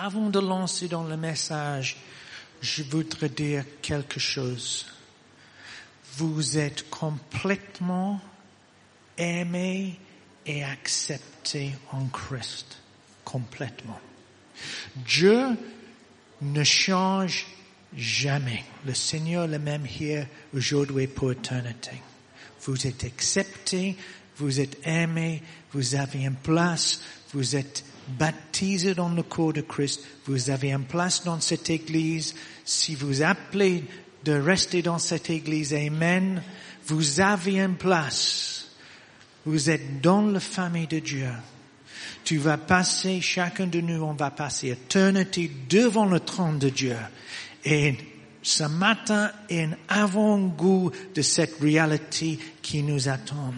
avant de lancer dans le message, je voudrais dire quelque chose. Vous êtes complètement aimés et acceptés en Christ. Complètement. Dieu ne change jamais. Le Seigneur est le même hier, aujourd'hui, pour l'éternité. Vous êtes acceptés, vous êtes aimés, vous avez une place, vous êtes baptisés dans le corps de Christ, vous avez une place dans cette église. Si vous appelez de rester dans cette église, amen, vous avez une place. Vous êtes dans la famille de Dieu. Tu vas passer, chacun de nous, on va passer éternité devant le trône de Dieu. Et ce matin est un avant-goût de cette réalité qui nous attend.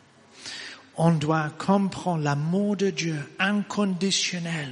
On doit comprendre l'amour de Dieu inconditionnel.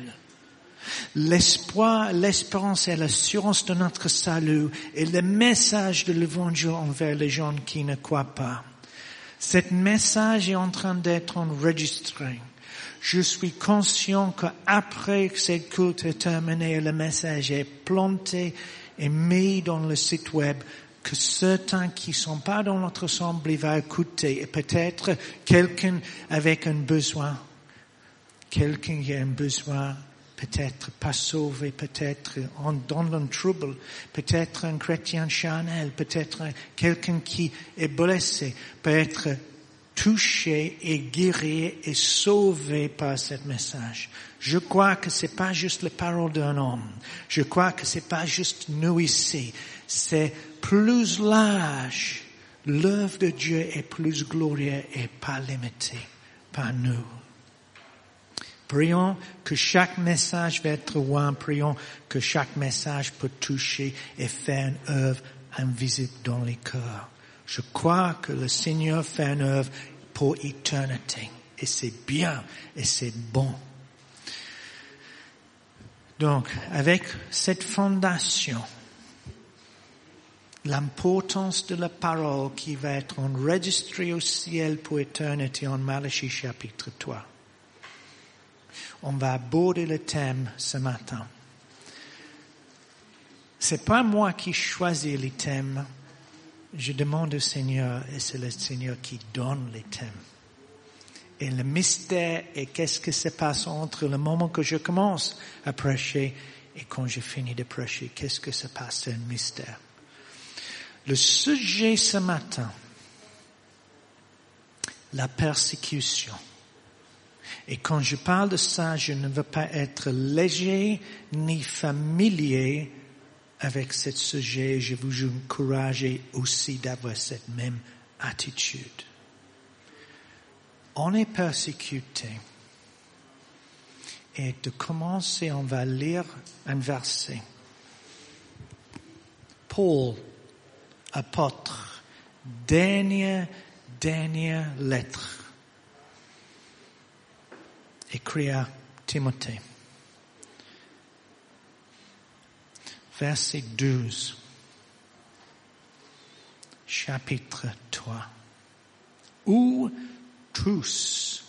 L'espoir, l'espérance et l'assurance de notre salut et le message de l'évangile envers les gens qui ne croient pas. Cet message est en train d'être enregistré. Je suis conscient qu'après que cette culte est terminée, le message est planté et mis dans le site web, que certains qui sont pas dans notre assemblée vont écouter, et peut-être quelqu'un avec un besoin, quelqu'un qui a un besoin, peut-être pas sauvé, peut-être dans un trouble, peut-être un chrétien charnel, peut-être quelqu'un qui est blessé, peut être touché et guéri et sauvé par ce message. Je crois que c'est pas juste la parole d'un homme. Je crois que c'est pas juste nous ici. C'est plus large. L'œuvre de Dieu est plus glorieuse et pas limitée par nous. Prions que chaque message va être loin. Prions que chaque message peut toucher et faire une œuvre invisible dans les cœurs. Je crois que le Seigneur fait une œuvre pour l'éternité. Et c'est bien et c'est bon. Donc, avec cette fondation, l'importance de la parole qui va être enregistrée au ciel pour l'éternité en Malachie chapitre 3. On va aborder le thème ce matin. C'est pas moi qui choisis les thèmes. Je demande au Seigneur et c'est le Seigneur qui donne les thèmes. Et le mystère est qu'est-ce qui se passe entre le moment que je commence à prêcher et quand je finis de prêcher. Qu'est-ce que se passe? C'est un mystère. Le sujet ce matin, la persécution. Et quand je parle de ça, je ne veux pas être léger ni familier avec ce sujet. Je vous encourage aussi d'avoir cette même attitude. On est persécuté. Et de commencer, on va lire un verset. Paul, apôtre, dernière lettre, écrit à Timothée. Verset 12, chapitre 3. Où tous,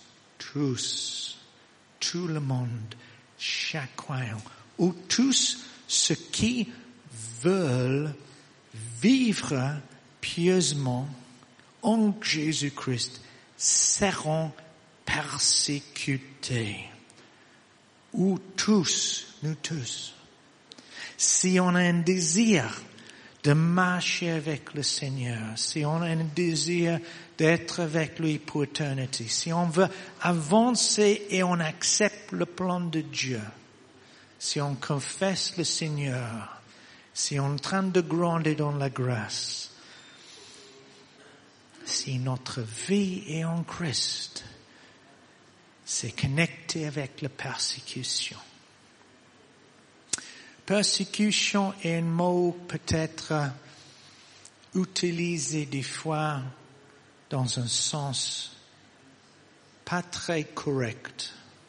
tout le monde, chaque croyant, ou tous ceux qui veulent vivre pieusement en Jésus-Christ seront persécutés. Ou tous, nous tous. Si on a un désir de marcher avec le Seigneur, si on a un désir d'être avec lui pour l'éternité, si on veut avancer et on accepte le plan de Dieu, si on confesse le Seigneur, si on est en train de grandir dans la grâce, si notre vie est en Christ, c'est connecté avec la persécution. Persécution est un mot peut-être utilisé des fois dans un sens pas très correct.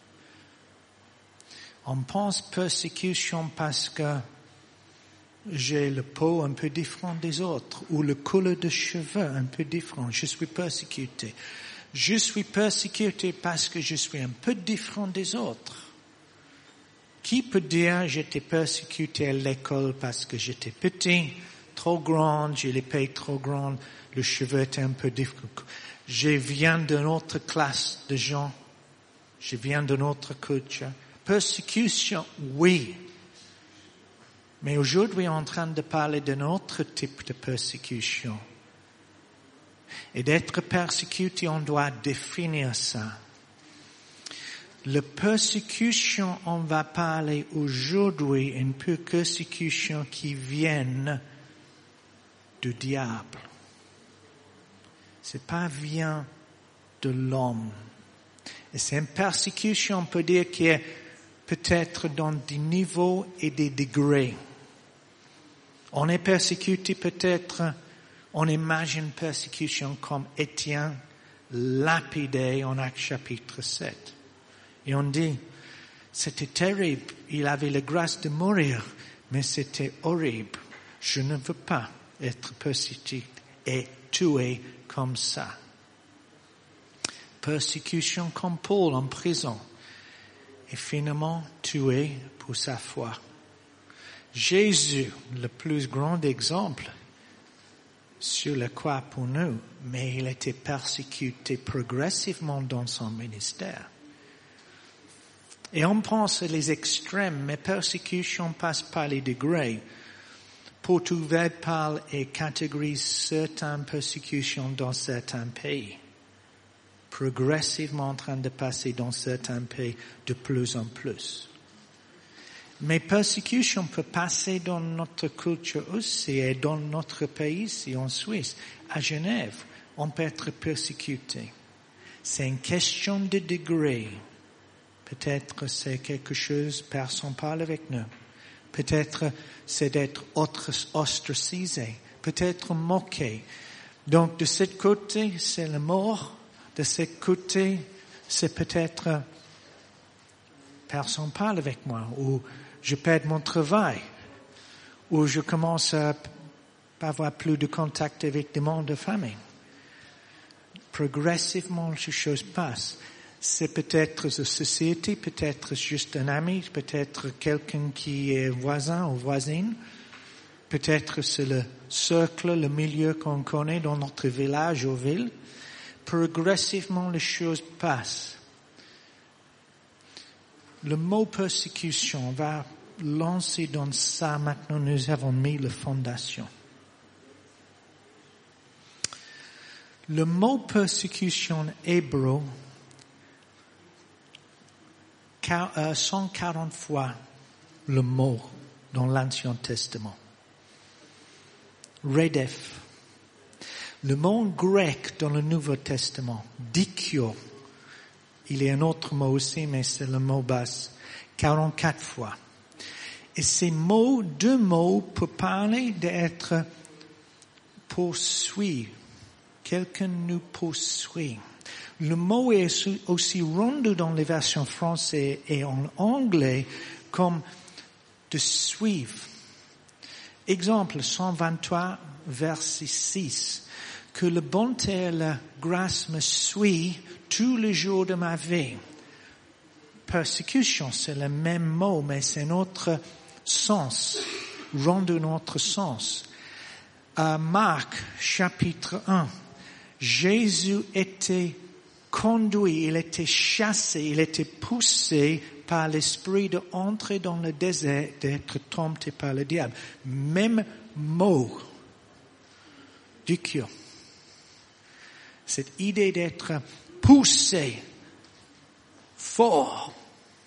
On pense persécution parce que j'ai le peau un peu différent des autres ou le couleur de cheveux un peu différent. Je suis persécuté. Je suis persécuté parce que je suis un peu différent des autres. Qui peut dire j'étais persécuté à l'école parce que j'étais petit, trop grande, j'ai l'épée trop grande, le cheveu était un peu difficile. Je viens d'une autre classe de gens, je viens d'une autre culture. Persécution, oui. Mais aujourd'hui, on est en train de parler d'un autre type de persécution. Et d'être persécuté, on doit définir ça. La persécution, on va parler aujourd'hui, une persécution qui vient du diable. C'est pas vient de l'homme. Et c'est une persécution, on peut dire, qui est peut-être dans des niveaux et des degrés. On est persécuté peut-être, on imagine persécution comme Étienne lapidé en Actes chapitre 7. Et on dit, c'était terrible, il avait la grâce de mourir, mais c'était horrible. Je ne veux pas être persécuté et tué comme ça. Persécution comme Paul en prison, et finalement tué pour sa foi. Jésus, le plus grand exemple sur la croix pour nous, mais il était persécuté progressivement dans son ministère. Et on pense les extrêmes, mais persécution passe par les degrés. Portugal parle et catégorise certaines persécutions dans certains pays. Progressivement en train de passer dans certains pays de plus en plus. Mais persécution peut passer dans notre culture aussi et dans notre pays ici en Suisse. À Genève, on peut être persécuté. C'est une question de degré. Peut-être c'est quelque chose, personne parle avec nous. Peut-être c'est d'être ostracisé. Peut-être moqué. Donc de ce côté, c'est la mort. De ce côté, c'est peut-être personne parle avec moi. Ou je perds mon travail. Ou je commence à avoir plus de contact avec des membres de famille. Progressivement, ces choses passent. C'est peut-être la société, peut-être juste un ami, peut-être quelqu'un qui est voisin ou voisine. Peut-être c'est le cercle, le milieu qu'on connaît dans notre village ou ville. Progressivement, les choses passent. Le mot persécution va lancer dans ça. Maintenant, nous avons mis la fondation. Le mot persécution hébreu 140 fois le mot dans l'Ancien Testament. Redef. Le mot grec dans le Nouveau Testament, dikio. Il y a un autre mot aussi, mais c'est le mot base. 44 fois. Et ces mots, deux mots, pour parler d'être poursuivi. Quelqu'un nous poursuit. Le mot est aussi rendu dans les versions françaises et en anglais comme de suivre. Exemple, 123, verset 6. Que la bonté et la grâce me suivent tous les jours de ma vie. Persécution, c'est le même mot, mais c'est notre sens, rendu notre sens. Marc, chapitre 1. Jésus était conduit, il était chassé, il était poussé par l'esprit d'entrer dans le désert, d'être tenté par le diable. Même mot. Dikio. Cette idée d'être poussé fort.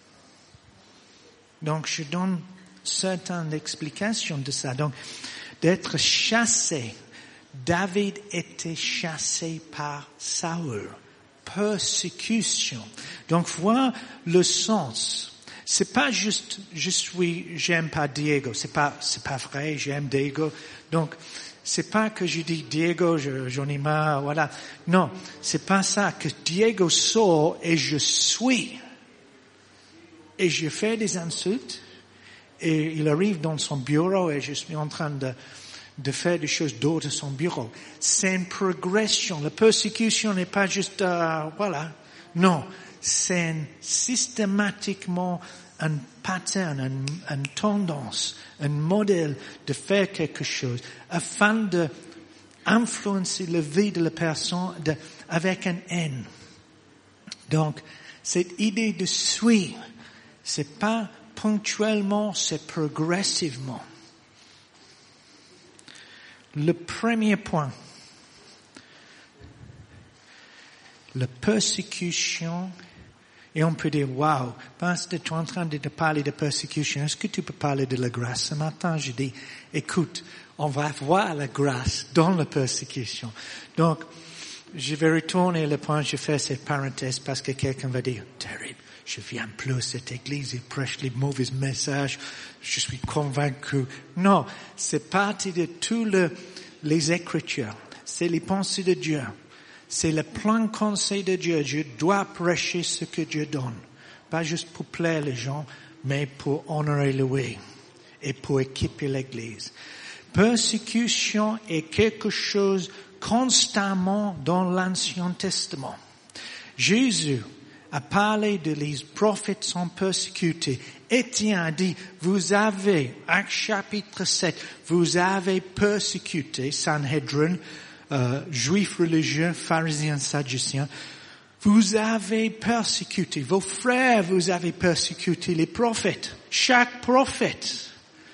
Donc, je donne certaines explications de ça. Donc, d'être chassé. David était chassé par Saül. Persécution. Donc, voilà le sens. C'est pas juste, j'aime pas Diego. C'est pas vrai, j'aime Diego. Donc, c'est pas que je dis Diego, j'en ai marre, voilà. Non, c'est pas ça. Que Diego sort et je suis. Et je fais des insultes. Et il arrive dans son bureau et je suis en train de faire des choses d'autres à son bureau. C'est une progression. La persécution n'est pas juste, voilà. Non. C'est systématiquement un pattern, une tendance, un modèle de faire quelque chose afin de influencer la vie de la personne avec un haine. Donc, cette idée de suivre, c'est pas ponctuellement, c'est progressivement. Le premier point, la persécution, et on peut dire, wow, parce que tu es en train de parler de persécution, est-ce que tu peux parler de la grâce? Ce matin, je dis, écoute, on va voir la grâce dans la persécution. Donc, je vais retourner le point, je fais cette parenthèse parce que quelqu'un va dire, terrible, je viens plus à cette église, ils prêchent les mauvais messages, je suis convaincu. Non, c'est partie de tous les Écritures, c'est les pensées de Dieu. C'est le plein conseil de Dieu. Je dois prêcher ce que Dieu donne. Pas juste pour plaire les gens, mais pour honorer lui et pour équiper l'église. Persécution est quelque chose constamment dans l'Ancien Testament. Jésus a parlé de les prophètes sont persécutés. Étienne a dit, vous avez, Actes chapitre 7, vous avez persécuté Sanhédrin, juifs religieux, pharisiens, sadduciens, vous avez persécuté vos frères, vous avez persécuté les prophètes, chaque prophète.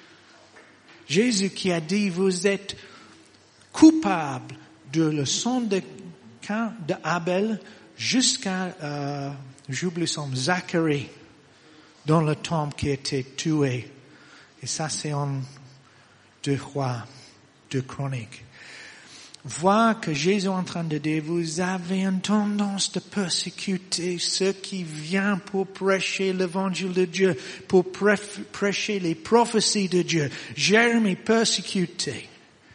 Jésus qui a dit, vous êtes coupables de le sang de Cain, de Abel, jusqu'à, j'oublie son Zacharie, dans le temple qui a été tué. Et ça c'est en 2 Rois, 2 Chroniques. Voir que Jésus est en train de dire, vous avez une tendance de persécuter ceux qui viennent pour prêcher l'évangile de Dieu, pour prêcher les prophéties de Dieu. Jérémie persécuté.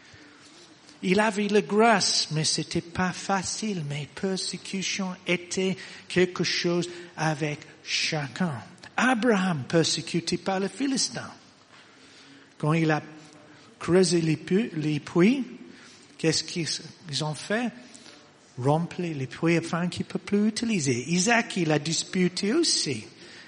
Il avait la grâce, mais c'était pas facile, mais persécution était quelque chose avec chacun. Abraham persécuté par les Philistins. Quand il a creusé les puits, qu'est-ce qu'ils ont fait? Remplir les puits afin qu'ils ne peuvent plus utiliser. Isaac, il a disputé aussi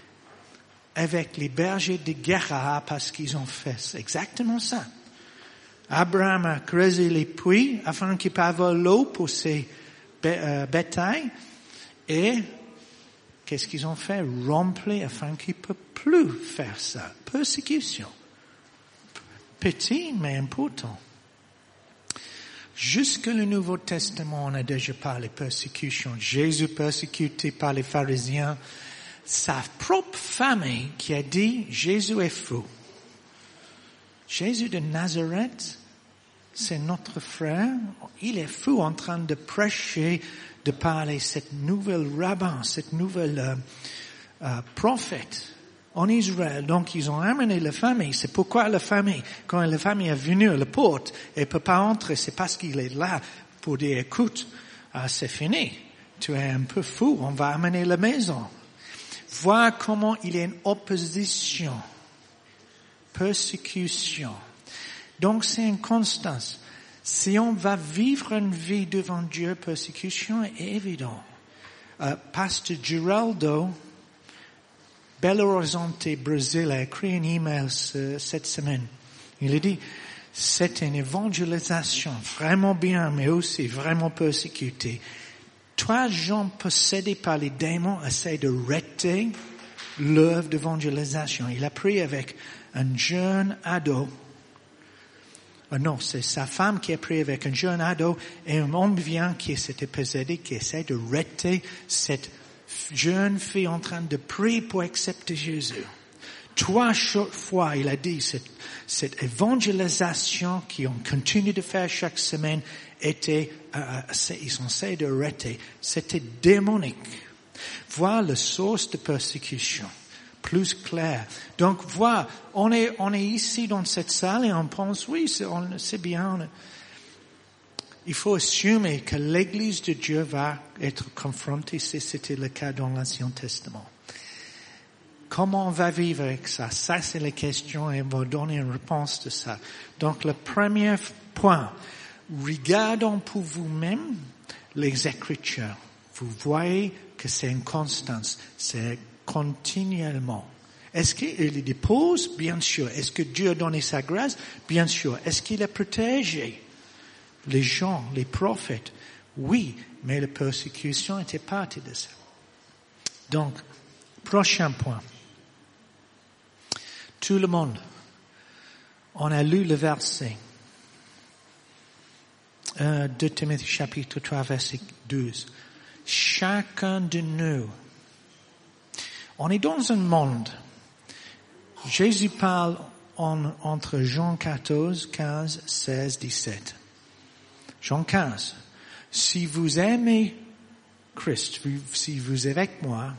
avec les bergers de Guérar parce qu'ils ont fait exactement ça. Abraham a creusé les puits afin qu'il puisse avoir l'eau pour ses bétails. Et qu'est-ce qu'ils ont fait? Remplir afin qu'ils ne peuvent plus faire ça. Persécution. Petit, mais important. Jusque le Nouveau Testament, on a déjà parlé de persécution. Jésus persécuté par les pharisiens. Sa propre famille qui a dit, Jésus est fou. Jésus de Nazareth, c'est notre frère. Il est fou en train de prêcher, de parler cette nouvelle rabbin, cette nouvelle prophète en Israël. Donc, ils ont amené la famille. C'est pourquoi la famille, quand la famille est venue à la porte et peut pas entrer, c'est parce qu'il est là pour dire, écoute, c'est fini. Tu es un peu fou. On va amener la maison. Voir comment il y a une opposition. Persécution. Donc, c'est une constance. Si on va vivre une vie devant Dieu, persécution est évident. Pasteur Geraldo, Belo Horizonte, Brésil, a écrit un email cette semaine. Il a dit, c'est une évangélisation vraiment bien, mais aussi vraiment persécutée. 3 gens possédés par les démons essaient de rater l'œuvre d'évangélisation. Il a pris avec un jeune ado. Non, c'est sa femme qui a pris avec un jeune ado et un homme vient qui s'était possédé, qui essaie de rater cette jeune fille en train de prier pour accepter Jésus. 3 fois, il a dit, cette évangélisation qu'on continue de faire chaque semaine était, ils sont essayés de rater. C'était démonique. Voir la source de persécution. Plus clair. Donc, voir, on est ici dans cette salle et on pense, oui, c'est bien. Il faut assumer que l'Église de Dieu va être confrontée si c'était le cas dans l'Ancien Testament. Comment on va vivre avec ça? Ça, c'est la question et on va donner une réponse de ça. Donc, le premier point, regardons pour vous-même les Écritures. Vous voyez que c'est une constance, c'est continuellement. Est-ce qu'il les dépose? Bien sûr. Est-ce que Dieu a donné sa grâce? Bien sûr. Est-ce qu'il a protégé les gens, les prophètes? Oui, mais la persécution était partie de ça. Donc, prochain point. Tout le monde. On a lu le verset. 2 Timothée chapitre 3 verset 12. Chacun de nous. On est dans un monde. Jésus parle entre Jean 14, 15, 16, 17. Jean 15. Si vous aimez Christ, si vous êtes avec moi,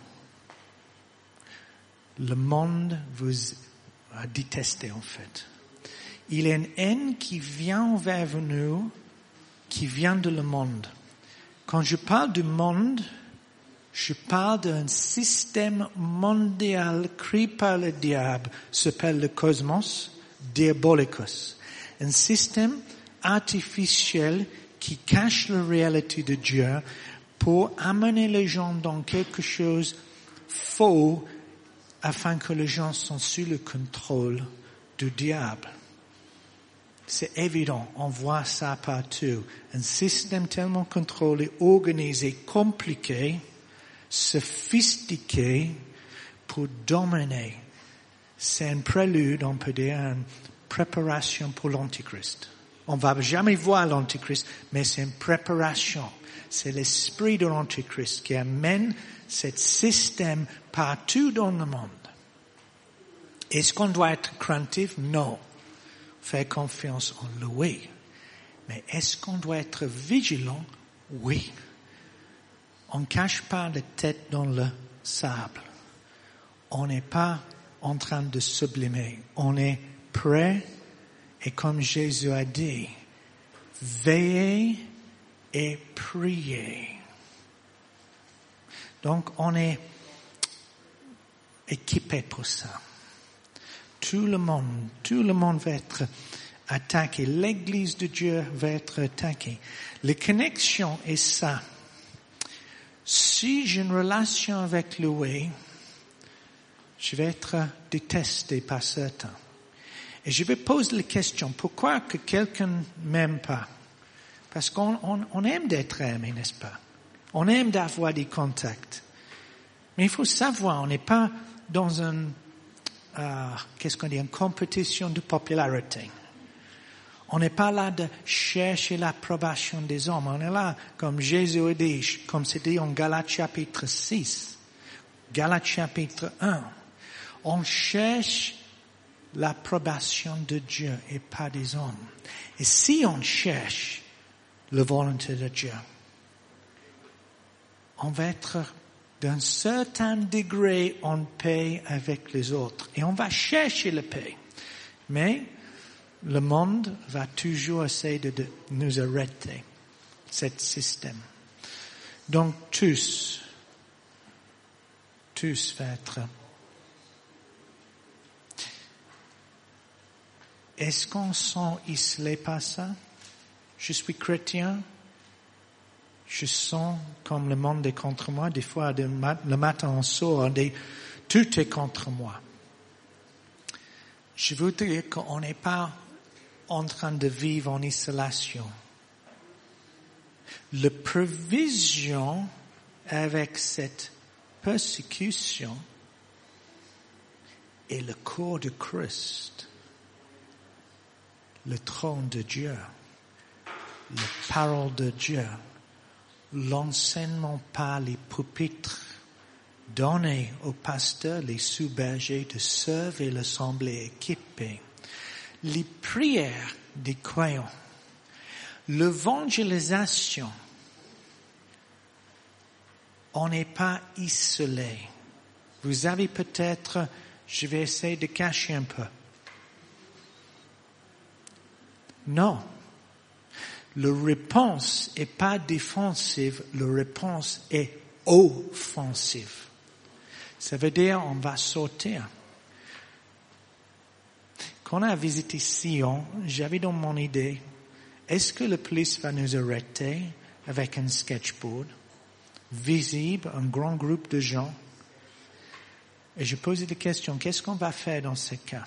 le monde vous a détesté en fait. Il y a une haine qui vient vers nous, qui vient de le monde. Quand je parle du monde, je parle d'un système mondial créé par le diable, s'appelle le cosmos diabolicus. Un système artificiel qui cache la réalité de Dieu pour amener les gens dans quelque chose faux afin que les gens soient sous le contrôle du diable. C'est évident, on voit ça partout. Un système tellement contrôlé, organisé, compliqué, sophistiqué pour dominer. C'est un prélude, on peut dire, une préparation pour l'Antichrist. On va jamais voir l'Antichrist, mais c'est une préparation. C'est l'esprit de l'Antichrist qui amène ce système partout dans le monde. Est-ce qu'on doit être craintif? Non. Faire confiance en lui. Oui. Mais est-ce qu'on doit être vigilant? Oui. On ne cache pas la tête dans le sable. On n'est pas en train de sublimer. On est prêt et comme Jésus a dit, veillez et priez. Donc on est équipé pour ça. Tout le monde va être attaqué. L'Église de Dieu va être attaquée. La connexion est ça. Si j'ai une relation avec lui, je vais être détesté par certains. Et je vais poser la question, pourquoi que quelqu'un m'aime pas? Parce qu'on aime d'être aimé, n'est-ce pas? On aime d'avoir des contacts. Mais il faut savoir, on n'est pas dans une compétition de popularité. On n'est pas là de chercher l'approbation des hommes. On est là, comme Jésus a dit, comme c'est dit en Galates chapitre 6, Galates chapitre 1. On cherche l'approbation de Dieu et pas des hommes. Et si on cherche la volonté de Dieu, on va être d'un certain degré en paix avec les autres. Et on va chercher la paix. Mais le monde va toujours essayer de nous arrêter, ce système. Donc tous vont être. Est-ce qu'on sent isolé par ça? Je suis chrétien. Je sens comme le monde est contre moi. Des fois, le matin, on sort, tout est contre moi. Je veux dire qu'on n'est pas en train de vivre en isolation. La provision avec cette persécution est le corps de Christ, le trône de Dieu, la parole de Dieu, l'enseignement par les pupitres donné aux pasteurs, les sous-bergers de servir l'assemblée équipée, les prières des croyants, l'évangélisation. On n'est pas isolé. Vous avez peut-être, je vais essayer de cacher un peu. Non. La réponse n'est pas défensive, la réponse est offensive. Ça veut dire on va sortir. Quand on a visité Sion, j'avais dans mon idée, est-ce que la police va nous arrêter avec un sketchboard, visible, un grand groupe de gens? Et je posais des questions. Qu'est-ce qu'on va faire dans ces cas?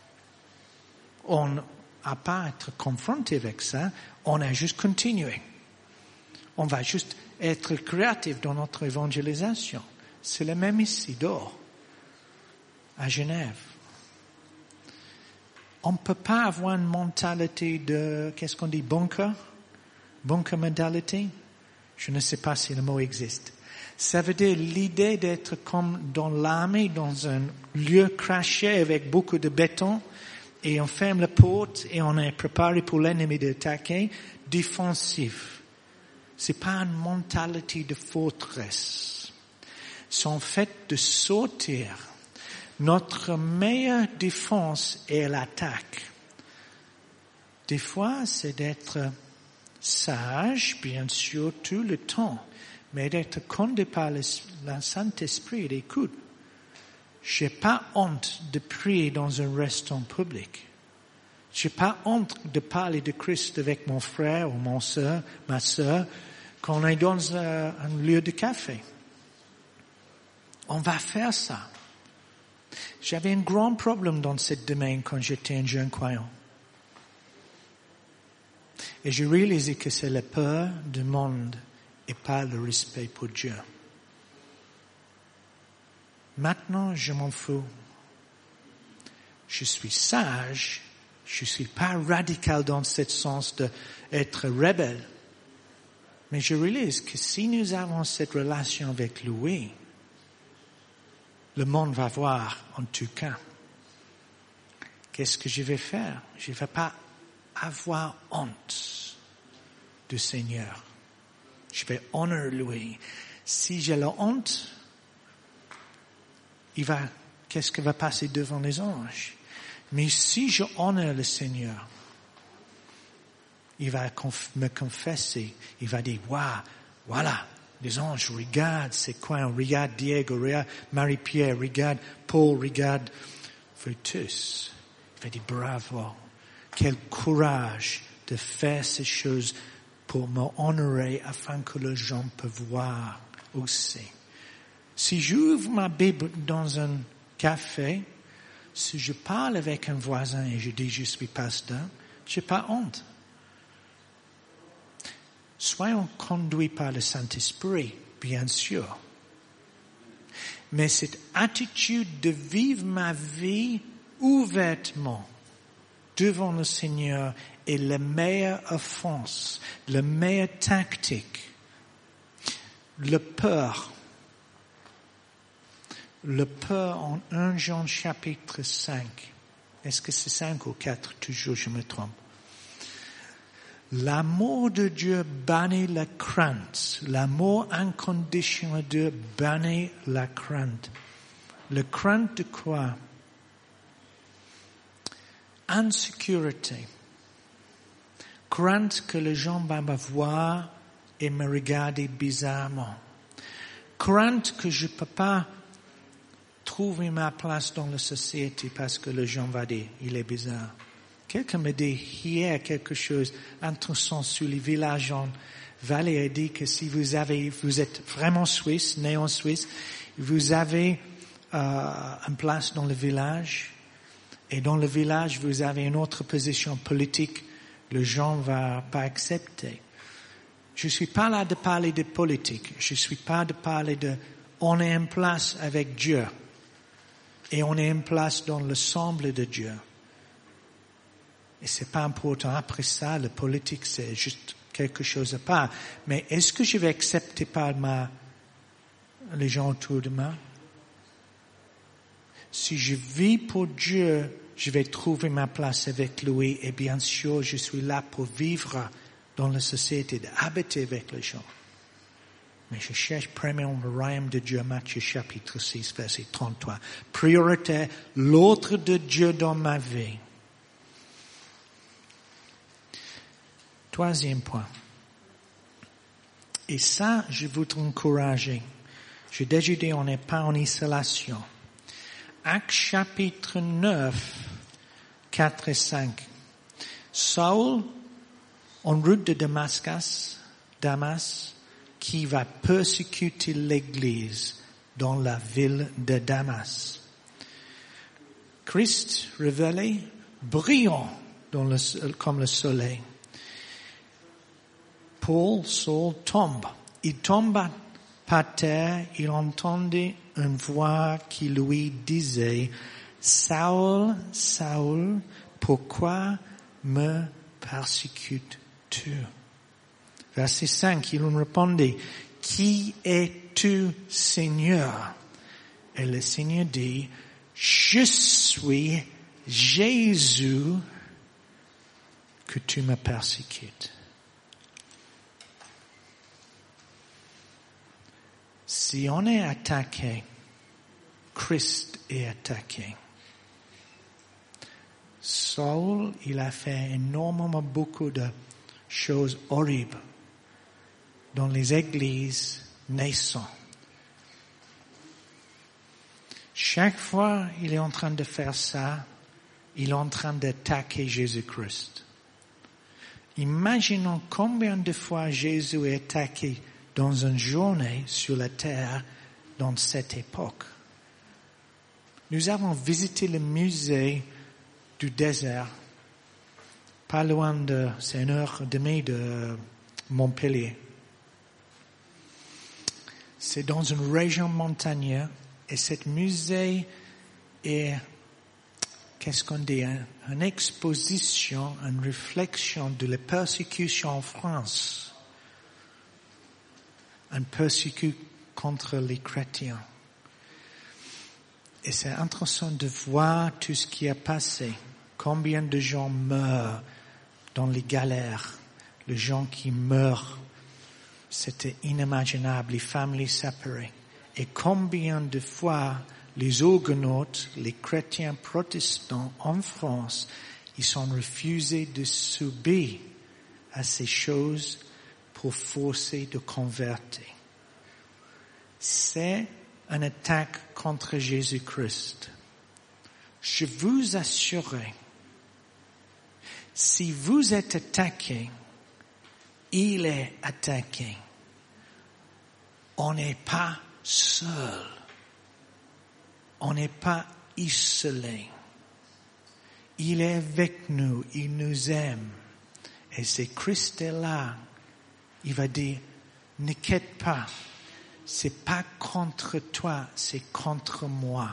On n'a pas à être confronté avec ça. On a juste continué. On va juste être créatif dans notre évangélisation. C'est le même ici, dehors, à Genève. On ne peut pas avoir une mentalité de, qu'est-ce qu'on dit, bunker mentality? Je ne sais pas si le mot existe. Ça veut dire l'idée d'être comme dans l'armée, dans un lieu craché avec beaucoup de béton, et on ferme la porte et on est préparé pour l'ennemi d'attaquer, défensif. C'est pas une mentalité de forteresse. C'est en fait de sortir. Notre meilleure défense est l'attaque. Des fois, c'est d'être sage, bien sûr, tout le temps, mais d'être conduit par le Saint-Esprit. Écoute, j'ai pas honte de prier dans un restaurant public. J'ai pas honte de parler de Christ avec mon frère ou ma sœur, quand on est dans un lieu de café. On va faire ça. J'avais un grand problème dans ce domaine quand j'étais un jeune croyant. Et j'ai réalisé que c'est la peur du monde et pas le respect pour Dieu. Maintenant, je m'en fous. Je suis sage. Je suis pas radical dans ce sens d'être rebelle. Mais je réalise que si nous avons cette relation avec lui, le monde va voir en tout cas. Qu'est-ce que je vais faire? Je ne vais pas avoir honte du Seigneur. Je vais honorer lui. Si j'ai la honte, qu'est-ce qui va passer devant les anges? Mais si je honore le Seigneur, il va me confesser. Il va dire, voilà, les anges regardent, c'est quoi? Regarde Diego, regarde Marie-Pierre, regarde Paul, regarde vous tous. Il va dire, bravo, quel courage de faire ces choses pour m'honorer afin que les gens peuvent voir aussi. Si j'ouvre ma Bible dans un café, si je parle avec un voisin et je dis je suis pasteur, je n'ai pas honte. Soyons conduits par le Saint-Esprit, bien sûr. Mais cette attitude de vivre ma vie ouvertement devant le Seigneur est la meilleure offense, la meilleure tactique. Le peur en 1 Jean chapitre 5. Est-ce que c'est 5 ou 4? Toujours, je me trompe. L'amour de Dieu bannit la crainte. L'amour inconditionnel de Dieu bannit la crainte. La crainte de quoi? Insécurité. Crainte que les gens vont me voir et me regarder bizarrement. Crainte que je ne peux pas trouver ma place dans la société parce que les gens vont dire, il est bizarre. Quelqu'un me dit hier quelque chose intéressant sur les villages en Valais. Il dit que si vous êtes vraiment suisse, né en Suisse, vous avez une place dans le village, et dans le village vous avez une autre position politique, les gens ne vont pas accepter. Je suis pas là de parler de politique. Je suis pas de parler de on est en place avec Dieu. Et on est en place dans l'ensemble de Dieu. Et c'est pas important. Après ça, la politique, c'est juste quelque chose à part. Mais est-ce que je vais accepter par les gens autour de moi? Si je vis pour Dieu, je vais trouver ma place avec lui. Et bien sûr, je suis là pour vivre dans la société, d'habiter avec les gens. Mais je cherche premièrement le royaume de Dieu, Matthieu chapitre 6, verset 33. Priorité, l'autre de Dieu dans ma vie. Troisième point. Et ça, je voudrais encourager. J'ai déjà dit, on n'est pas en isolation. Actes chapitre 9, 4 et 5. Saul, en route de Damas, qui va persécuter l'Église dans la ville de Damas. Christ révélé, brillant comme le soleil. Saul tombe. Il tomba par terre, il entendit une voix qui lui disait, Saul, Saul, pourquoi me persécutes-tu? Verset 5, il lui répondit, qui es-tu, Seigneur? Et le Seigneur dit, je suis Jésus que tu me persécutes. Si on est attaqué, Christ est attaqué. Saul, il a fait énormément beaucoup de choses horribles dans les églises naissantes. Chaque fois il est en train de faire ça, il est en train d'attaquer Jésus-Christ. Imaginons combien de fois Jésus est attaqué dans une journée sur la terre dans cette époque. Nous avons visité le musée du désert, pas loin de, c'est 1h30 de Montpellier. C'est dans une région montagneuse et cet musée est, qu'est-ce qu'on dit, une exposition, une réflexion de la persécution en France. Une persécution contre les chrétiens. Et c'est intéressant de voir tout ce qui a passé. Combien de gens meurent dans les galères. Les gens qui meurent, c'était inimaginable. Les familles séparées. Et combien de fois les huguenots, les chrétiens protestants en France, ils sont refusés de subir à ces choses pour forcer de convertir. C'est une attaque contre Jésus-Christ. Je vous assure, si vous êtes attaqué, il est attaqué. On n'est pas seul. On n'est pas isolé. Il est avec nous, il nous aime. Et c'est Christ est là. Il va dire, ne quitte pas. C'est pas contre toi, c'est contre moi.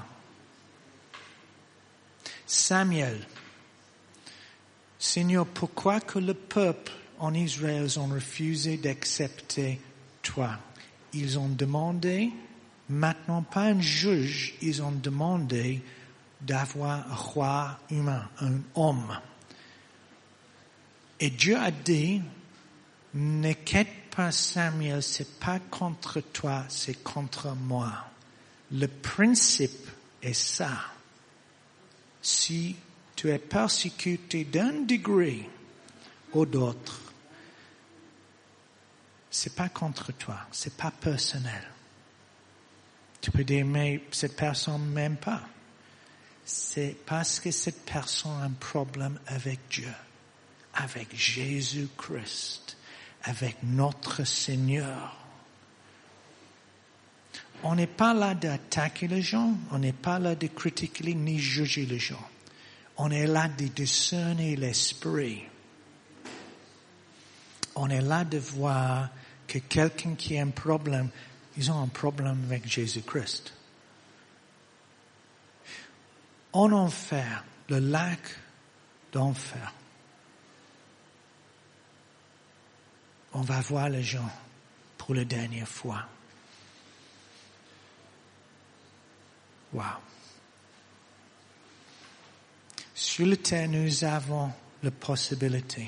Samuel, Seigneur, pourquoi que le peuple en Israël ont refusé d'accepter toi? Ils ont demandé, maintenant pas un juge, ils ont demandé d'avoir un roi humain, un homme. Et Dieu a dit, ne quitte pas Samuel, c'est pas contre toi, c'est contre moi. Le principe est ça. Si tu es persécuté d'un degré ou d'autre, c'est pas contre toi, c'est pas personnel. Tu peux dire, mais cette personne m'aime pas. C'est parce que cette personne a un problème avec Dieu, avec Jésus-Christ, avec notre Seigneur. On n'est pas là d'attaquer les gens, on n'est pas là de critiquer ni juger les gens. On est là de discerner l'esprit. On est là de voir que quelqu'un qui a un problème, ils ont un problème avec Jésus-Christ. En enfer, le lac d'enfer, on va voir les gens pour la dernière fois. Wow. Sur la terre, nous avons la possibilité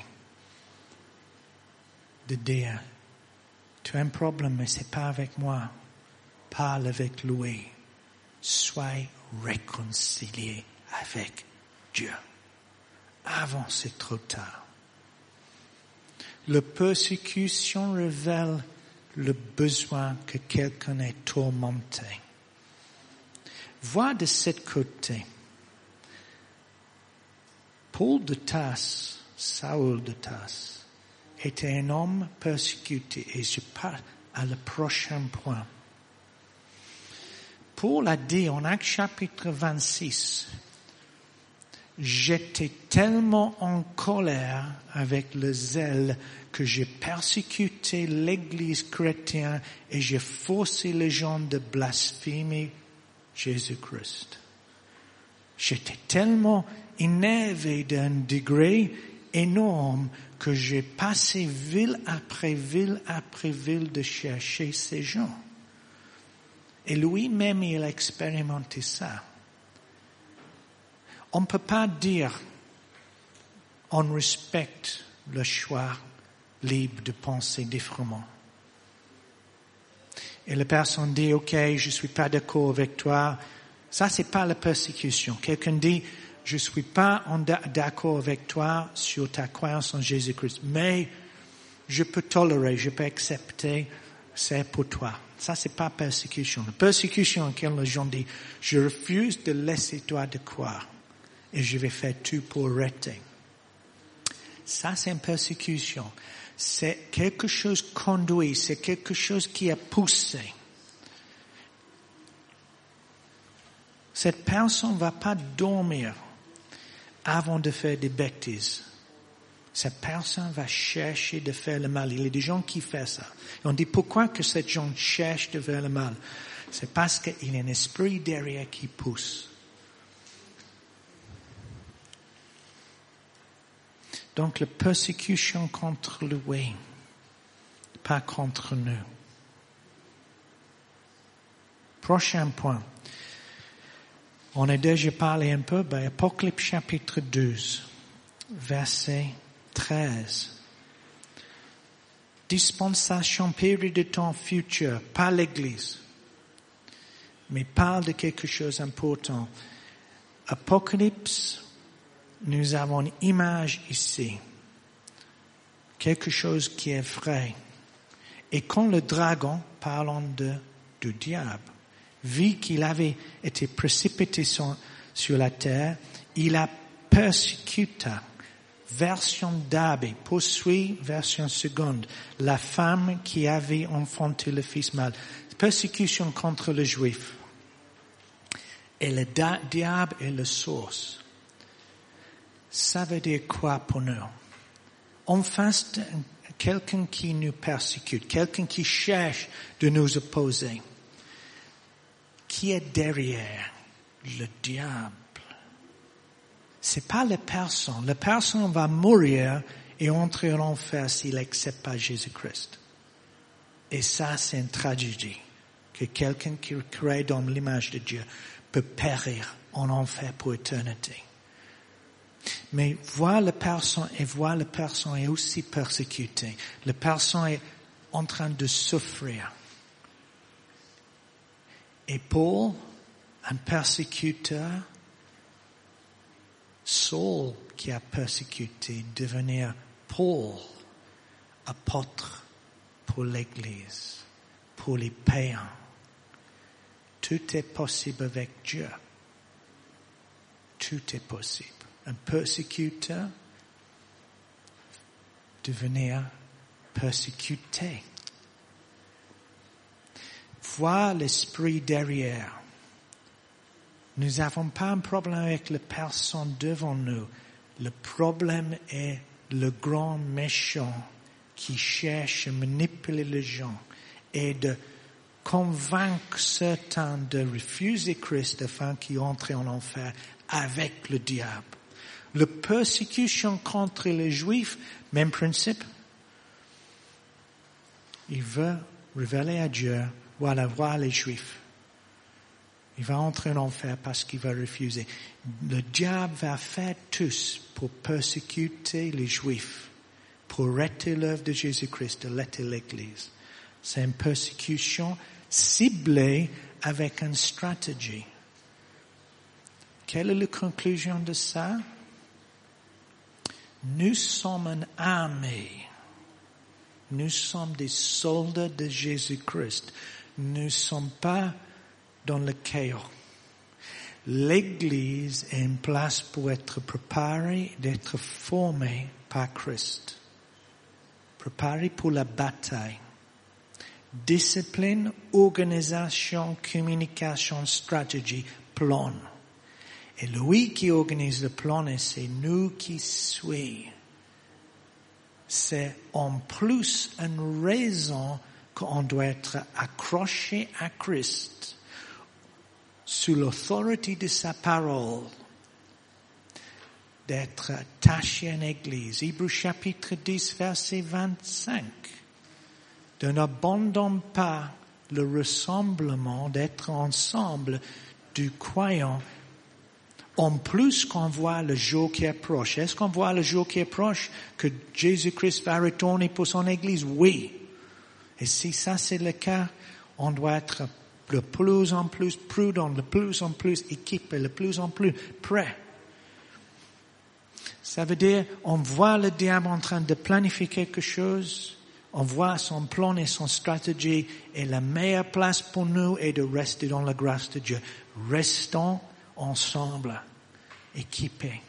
de dire, tu as un problème, mais c'est pas avec moi. Parle avec lui. Sois réconcilié avec Dieu. Avant, c'est trop tard. La persécution révèle le besoin que quelqu'un est tourmenté. Vois de ce côté. Paul de Tarse, Saul de Tarse, était un homme persécuté. Et je passe à le prochain point. Paul a dit en Actes chapitre 26, j'étais tellement en colère avec le zèle que j'ai persécuté l'église chrétienne et j'ai forcé les gens de blasphémer Jésus-Christ. J'étais tellement énervé d'un degré énorme que j'ai passé ville après ville après ville de chercher ces gens. Et lui-même, il a expérimenté ça. On ne peut pas dire on respecte le choix libre de penser différemment. Et la personne dit, OK, je suis pas d'accord avec toi. Ça, c'est pas la persécution. Quelqu'un dit, je suis pas d'accord avec toi sur ta croyance en Jésus-Christ, mais je peux tolérer, je peux accepter, c'est pour toi. Ça, c'est pas persécution. La persécution en laquelle les gens disent, je refuse de laisser toi de croire et je vais faire tout pour arrêter. Ça, c'est une persécution. C'est quelque chose conduit, c'est quelque chose qui a poussé. Cette personne ne va pas dormir avant de faire des bêtises. Cette personne va chercher de faire le mal. Il y a des gens qui font ça. Et on dit pourquoi que cette gens cherche de faire le mal? C'est parce qu'il y a un esprit derrière qui pousse. Donc la persécution contre lui, pas contre nous. Prochain point. On a déjà parlé un peu, Apocalypse chapitre 12, verset 13. Dispensation, période de temps futur, pas l'Église, mais parle de quelque chose d'important. Apocalypse, nous avons une image ici, quelque chose qui est vrai. Et quand le dragon, parlant du diable, vit qu'il avait été précipité sur la terre, il a persécuté, version d'abbé, poursuit, version seconde, la femme qui avait enfanté le fils mâle. Persécution contre les Juifs. Et le diable est la source. Ça veut dire quoi pour nous? En face de quelqu'un qui nous persécute, quelqu'un qui cherche de nous opposer, qui est derrière? Le diable. C'est pas la personne. La personne va mourir et entrer en enfer s'il n'accepte pas Jésus-Christ. Et ça, c'est une tragédie. Que quelqu'un qui est créé dans l'image de Dieu peut périr en enfer pour l'éternité. Mais voir la personne est aussi persécutée. La personne est en train de souffrir. Et Paul, un persécuteur, Saul qui a persécuté, devenir Paul, apôtre pour l'Église, pour les païens. Tout est possible avec Dieu. Tout est possible. Un persécuteur devenir persécuté. Voir l'esprit derrière. Nous n'avons pas un problème avec la personne devant nous. Le problème est le grand méchant qui cherche à manipuler les gens et de convaincre certains de refuser Christ afin qu'ils entrent en enfer avec le diable. La persécution contre les Juifs, même principe. Il veut révéler à Dieu, voilà, voir les Juifs. Il va entrer en enfer parce qu'il va refuser. Le diable va faire tous pour persécuter les Juifs, pour arrêter l'œuvre de Jésus-Christ, de arrêter l'Église. C'est une persécution ciblée avec une stratégie. Quelle est la conclusion de ça? Nous sommes une armée. Nous sommes des soldats de Jésus-Christ. Nous ne sommes pas dans le chaos. L'Église est une place pour être préparée, d'être formée par Christ. Préparée pour la bataille. Discipline, organisation, communication, stratégie, plan. Et lui qui organise le plan et c'est nous qui suivons. C'est en plus une raison qu'on doit être accroché à Christ sous l'autorité de sa parole, d'être attaché à l'Église. Hébreux chapitre 10, verset 25. De n'abandonne pas le rassemblement, d'être ensemble du croyant. En plus qu'on voit le jour qui approche. Est-ce qu'on voit le jour qui approche que Jésus-Christ va retourner pour son Église? Oui. Et si ça c'est le cas, on doit être de plus en plus prudent, de plus en plus équipé, de plus en plus prêt. Ça veut dire, on voit le diable en train de planifier quelque chose, on voit son plan et son stratégie, et la meilleure place pour nous est de rester dans la grâce de Dieu. Restons ensemble, équipés.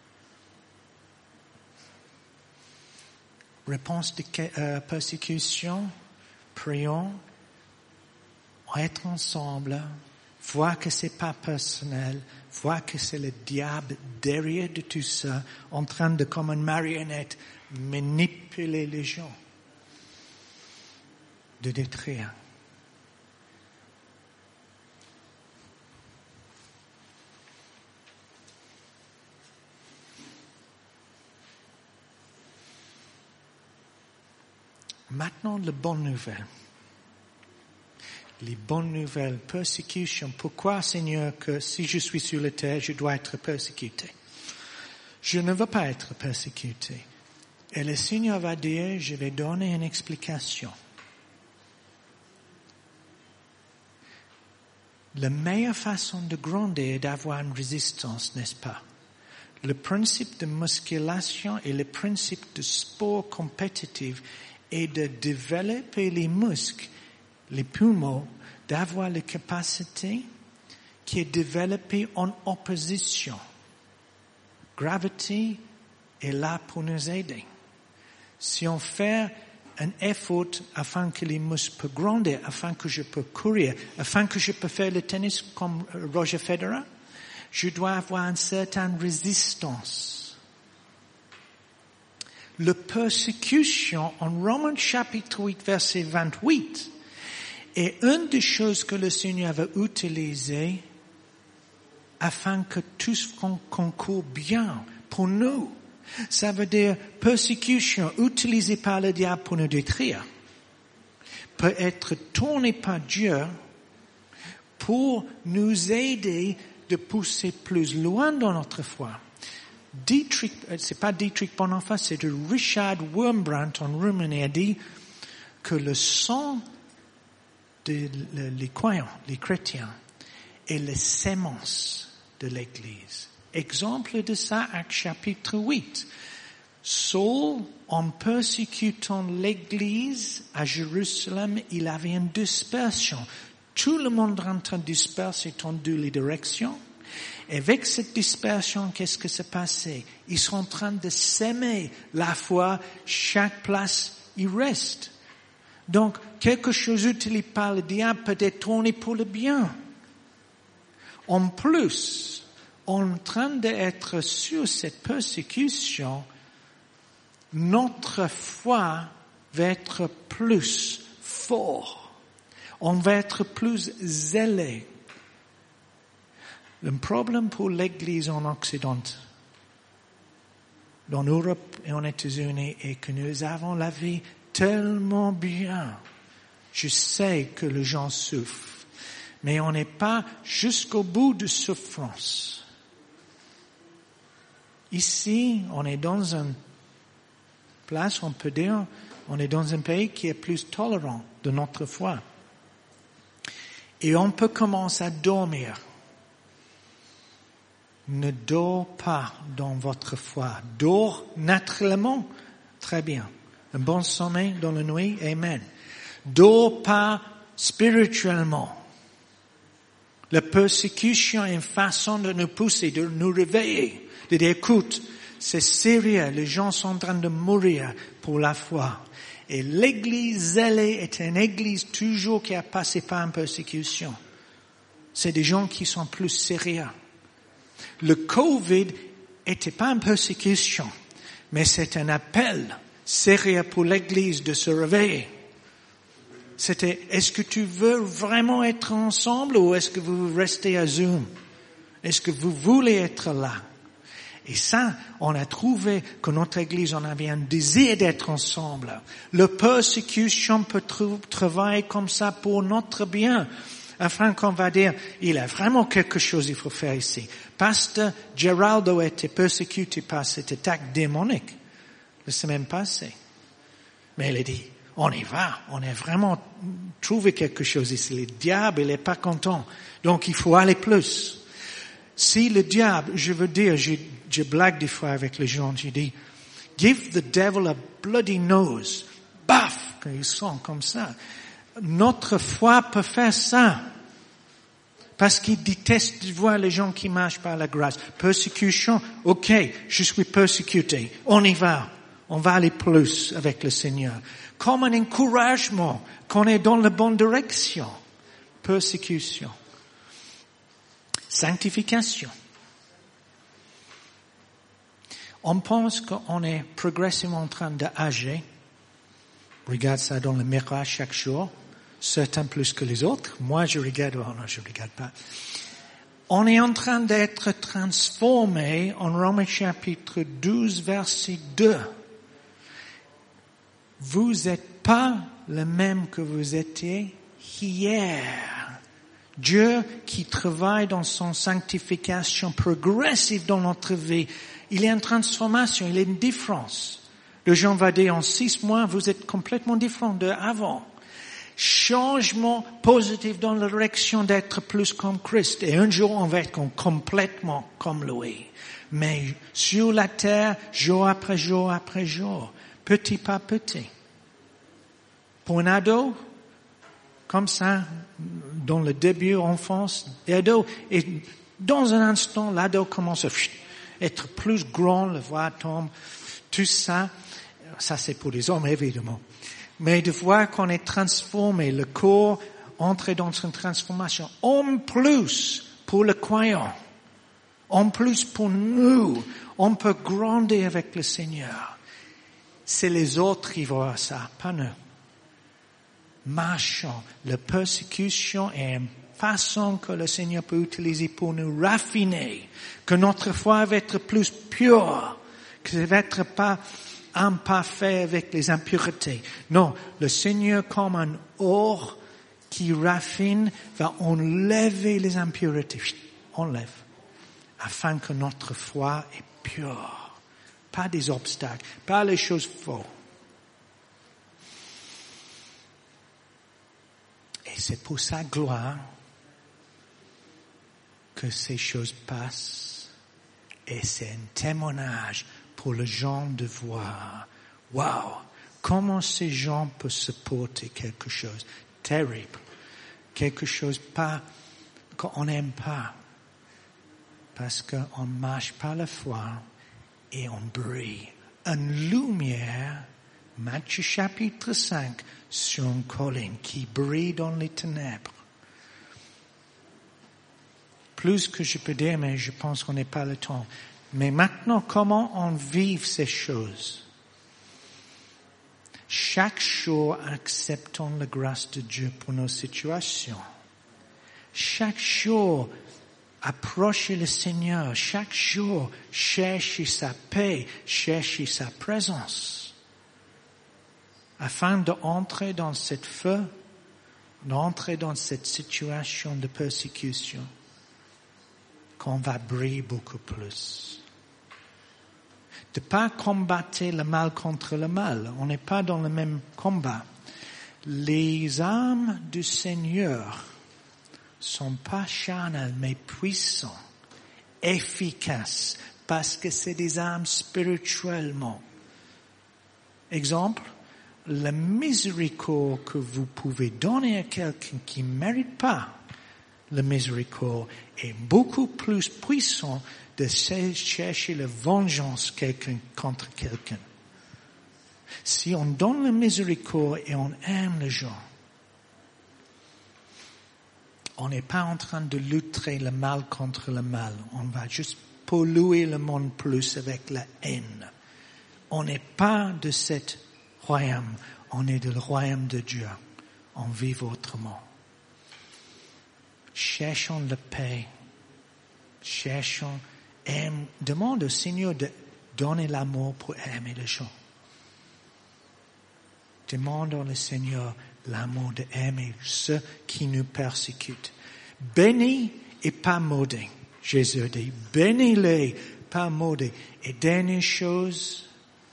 Réponse de persécution, prions, être ensemble, voir que c'est pas personnel, voir que c'est le diable derrière de tout ça, en train de, comme une marionnette, manipuler les gens, de détruire. Maintenant, la bonne nouvelle. Les bonnes nouvelles, persécution. Pourquoi, Seigneur, que si je suis sur la terre, je dois être persécuté? Je ne veux pas être persécuté. Et le Seigneur va dire, je vais donner une explication. La meilleure façon de grandir est d'avoir une résistance, n'est-ce pas? Le principe de musculation et le principe de sport compétitif est de développer les muscles, les poumons, d'avoir la capacité qui est développée en opposition. Gravité est là pour nous aider. Si on fait un effort afin que les muscles puissent grandir, afin que je peux courir, afin que je peux faire le tennis comme Roger Federer, je dois avoir une certaine résistance. La persécution en Romains chapitre 8 verset 28 est une des choses que le Seigneur va utiliser afin que tous concourent bien pour nous. Ça veut dire persécution utilisée par le diable pour nous détruire peut être tournée par Dieu pour nous aider de pousser plus loin dans notre foi. C'est pas Dietrich Bonhoeffer, c'est de Richard Wurmbrand en Roumanie a dit que le sang les croyants, les chrétiens, est la sémence de l'Église. Exemple de ça, Actes chapitre 8. Saul, en persécutant l'Église à Jérusalem, il avait une dispersion. Tout le monde est en train de disperser dans toutes les directions. Et avec cette dispersion, qu'est-ce que s'est passé? Ils sont en train de s'aimer la foi, chaque place, il reste. Donc, quelque chose utilisé par le diable peut être tourné pour le bien. En plus, en train d'être sur cette persécution, notre foi va être plus fort. On va être plus zélé. Le problème pour l'Église en Occident, dans l'Europe et aux États-Unis, est que nous avons la vie tellement bien. Je sais que les gens souffrent, mais on n'est pas jusqu'au bout de souffrance. Ici, on est dans une place, on peut dire, on est dans un pays qui est plus tolérant de notre foi. Et on peut commencer à dormir. Ne dors pas dans votre foi. Dors naturellement. Très bien. Un bon sommeil dans la nuit. Amen. Dors pas spirituellement. La persécution est une façon de nous pousser, de nous réveiller, de dire, écoute, c'est sérieux, les gens sont en train de mourir pour la foi. Et l'église zélée est une église toujours qui a passé par une persécution. C'est des gens qui sont plus sérieux. Le Covid était pas une persécution, mais c'est un appel sérieux pour l'église de se réveiller. C'était, est-ce que tu veux vraiment être ensemble ou est-ce que vous restez à Zoom? Est-ce que vous voulez être là? Et ça, on a trouvé que notre église, on avait un désir d'être ensemble. La persécution peut travailler comme ça pour notre bien. Afin qu'on va dire, il y a vraiment quelque chose qu'il faut faire ici. Pasteur Geraldo a été persécuté par cette attaque démonique la semaine passée. Mais il a dit, on y va, on a vraiment trouvé quelque chose ici. Le diable, il n'est pas content. Donc il faut aller plus. Si le diable, je veux dire, je blague des fois avec les gens, je dis, give the devil a bloody nose. Baf! Quand ils sont comme ça. Notre foi peut faire ça. Parce qu'il déteste de voir les gens qui marchent par la grâce. Persécution, ok, je suis persécuté. On y va. On va aller plus avec le Seigneur. Comme un encouragement qu'on est dans la bonne direction. Persécution. Sanctification. On pense qu'on est progressivement en train d'âger. Regarde ça dans le miroir chaque jour. Certains plus que les autres. Moi, je regarde, oh non, je regarde pas. On est en train d'être transformé en Romains chapitre 12, verset 2. Vous n'êtes pas le même que vous étiez hier. Dieu qui travaille dans son sanctification progressive dans notre vie, il y a une transformation, il y a une différence. Le gens va dire en 6 mois, vous êtes complètement différent d'avant. Changement positif dans la direction d'être plus comme Christ. Et un jour, on va être complètement comme lui. Mais sur la terre, jour après jour après jour, petit pas petit. Pour un ado, comme ça, dans le début enfance, l'ado, et dans un instant, l'ado commence à être plus grand, le voix tombe, tout ça. Ça, c'est pour les hommes, évidemment. Mais de voir qu'on est transformé, le corps entre dans une transformation. En plus, pour le croyant, en plus pour nous, on peut grandir avec le Seigneur. C'est les autres qui voient ça, pas nous. Marchons. La persécution est une façon que le Seigneur peut utiliser pour nous raffiner, que notre foi va être plus pure, que ça va être pas imparfait avec les impuretés. Non, le Seigneur comme un or qui raffine va enlever les impuretés. Enlève. Afin que notre foi est pure. Pas des obstacles, pas les choses fausses. Et c'est pour sa gloire que ces choses passent. Et c'est un témoignage pour les gens de voir, wow, comment ces gens peuvent supporter quelque chose terrible, quelque chose pas, qu'on n'aime pas, parce qu'on marche par la foi et on brille. Une lumière, Matthieu chapitre 5, sur une colline qui brille dans les ténèbres. Plus que je peux dire, mais je pense qu'on n'est pas le temps. Mais maintenant, comment on vit ces choses? Chaque jour, acceptons la grâce de Dieu pour nos situations. Chaque jour, approchez le Seigneur. Chaque jour, cherchez sa paix, cherchez sa présence. Afin d'entrer dans cette feu, d'entrer dans cette situation de persécution, qu'on va briller beaucoup plus. De pas combattre le mal contre le mal. On n'est pas dans le même combat. Les armes du Seigneur sont pas charnelles, mais puissants, efficaces, parce que c'est des armes spirituellement. Exemple, la miséricorde que vous pouvez donner à quelqu'un qui ne mérite pas la miséricorde est beaucoup plus puissant de chercher la vengeance contre quelqu'un. Si on donne la miséricorde et on aime les gens, on n'est pas en train de lutter le mal contre le mal. On va juste polluer le monde plus avec la haine. On n'est pas de cet royaume. On est du royaume de Dieu. On vit autrement. Cherchons la paix. Demande au Seigneur de donner l'amour pour aimer les gens. Demandons au Seigneur l'amour d'aimer ceux qui nous persécutent. Bénis et pas maudits. Jésus dit, bénis-les, pas maudits. Et dernière chose,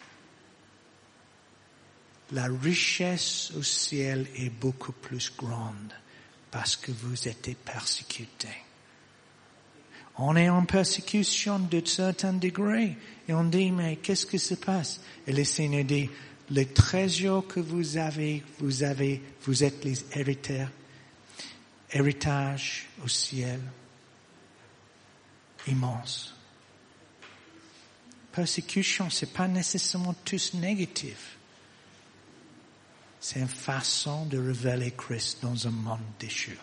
la richesse au ciel est beaucoup plus grande parce que vous êtes persécutés. On est en persécution de certains degrés et on dit, mais qu'est-ce qui se passe? Et le Seigneur dit, les trésors que vous êtes les héritage au ciel, immense. Persécution, c'est pas nécessairement tous négatif. C'est une façon de révéler Christ dans un monde déchu.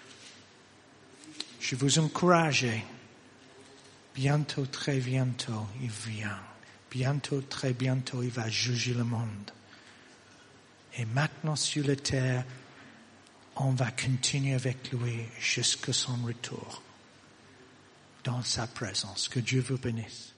Je vous encourage, bientôt, très bientôt, il vient. Bientôt, très bientôt, il va juger le monde. Et maintenant, sur la terre, on va continuer avec lui jusqu'à son retour, dans sa présence. Que Dieu vous bénisse.